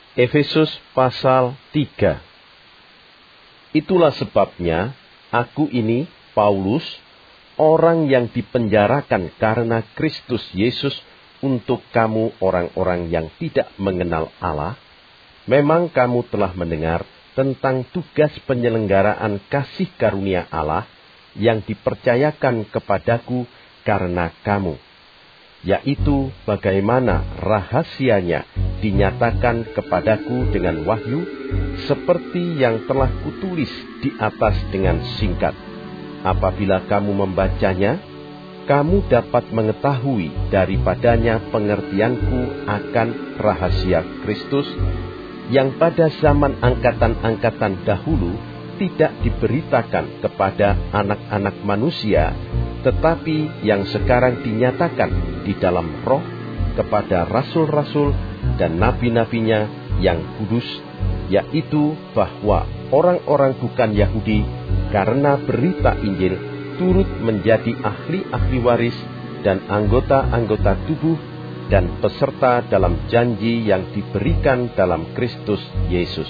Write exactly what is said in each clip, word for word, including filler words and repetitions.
Efesus pasal tiga. Itulah sebabnya aku ini, Paulus, orang yang dipenjarakan karena Kristus Yesus untuk kamu orang-orang yang tidak mengenal Allah. Memang kamu telah mendengar tentang tugas penyelenggaraan kasih karunia Allah yang dipercayakan kepadaku karena kamu, yaitu bagaimana rahasianya dinyatakan kepadaku dengan wahyu, seperti yang telah kutulis di atas dengan singkat. Apabila kamu membacanya, kamu dapat mengetahui daripadanya pengertianku akan rahasia Kristus, yang pada zaman angkatan-angkatan dahulu tidak diberitakan kepada anak-anak manusia, tetapi yang sekarang dinyatakan di dalam roh kepada rasul-rasul dan nabi-nabinya yang kudus, yaitu bahwa orang-orang bukan Yahudi karena berita Injil turut menjadi ahli-ahli waris dan anggota-anggota tubuh dan peserta dalam janji yang diberikan dalam Kristus Yesus.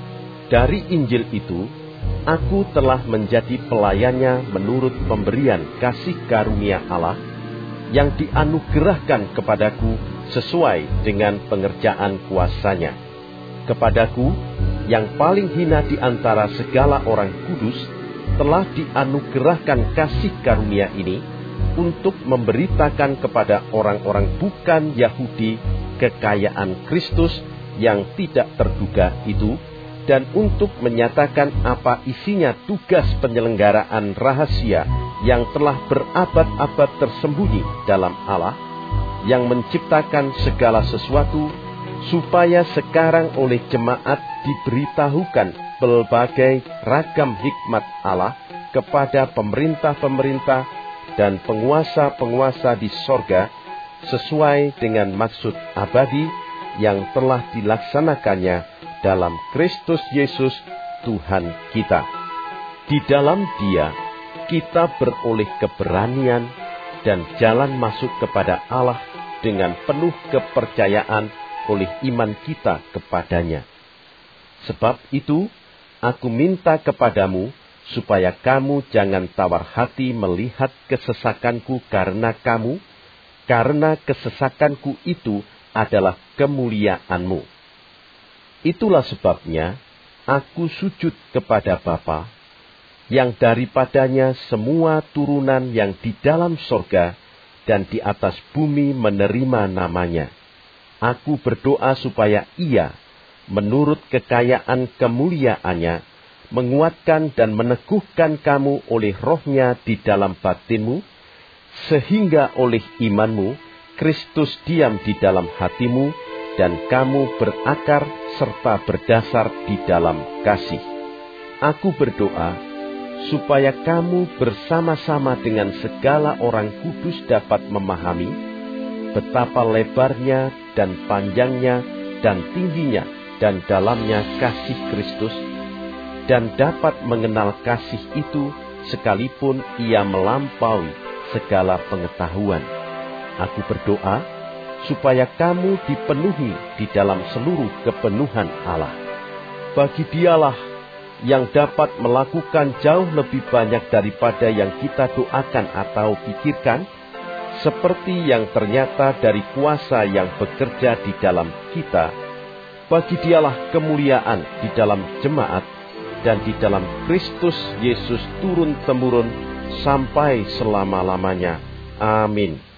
Dari Injil itu, aku telah menjadi pelayannya menurut pemberian kasih karunia Allah yang dianugerahkan kepadaku sesuai dengan pengerjaan kuasanya. Kepadaku, yang paling hina di antara segala orang kudus, telah dianugerahkan kasih karunia ini untuk memberitakan kepada orang-orang bukan Yahudi kekayaan Kristus yang tidak terduga itu, dan untuk menyatakan apa isinya tugas penyelenggaraan rahasia yang telah berabad-abad tersembunyi dalam Allah, yang menciptakan segala sesuatu, supaya sekarang oleh jemaat diberitahukan berbagai ragam hikmat Allah kepada pemerintah-pemerintah dan penguasa-penguasa di sorga, sesuai dengan maksud abadi yang telah dilaksanakannya dalam Kristus Yesus Tuhan kita. Di dalam Dia, kita beroleh keberanian dan jalan masuk kepada Allah dengan penuh kepercayaan oleh iman kita kepadanya. Sebab itu, aku minta kepadamu, supaya kamu jangan tawar hati melihat kesesakanku karena kamu, karena kesesakanku itu adalah kemuliaanmu. Itulah sebabnya aku sujud kepada Bapa, yang daripadanya semua turunan yang di dalam sorga dan di atas bumi menerima namanya. Aku berdoa supaya Ia, menurut kekayaan kemuliaannya, menguatkan dan meneguhkan kamu oleh rohnya di dalam batinmu, sehingga oleh imanmu Kristus diam di dalam hatimu, dan kamu berakar serta berdasar di dalam kasih. Aku berdoa supaya kamu bersama-sama dengan segala orang kudus dapat memahami betapa lebarnya dan panjangnya dan tingginya dan dalamnya kasih Kristus, dan dapat mengenal kasih itu sekalipun ia melampaui segala pengetahuan. Aku berdoa supaya kamu dipenuhi di dalam seluruh kepenuhan Allah. Bagi Dialah yang dapat melakukan jauh lebih banyak daripada yang kita doakan atau pikirkan, seperti yang ternyata dari kuasa yang bekerja di dalam kita. Bagi Dialah kemuliaan di dalam jemaat dan di dalam Kristus Yesus turun-temurun sampai selama-lamanya. Amin.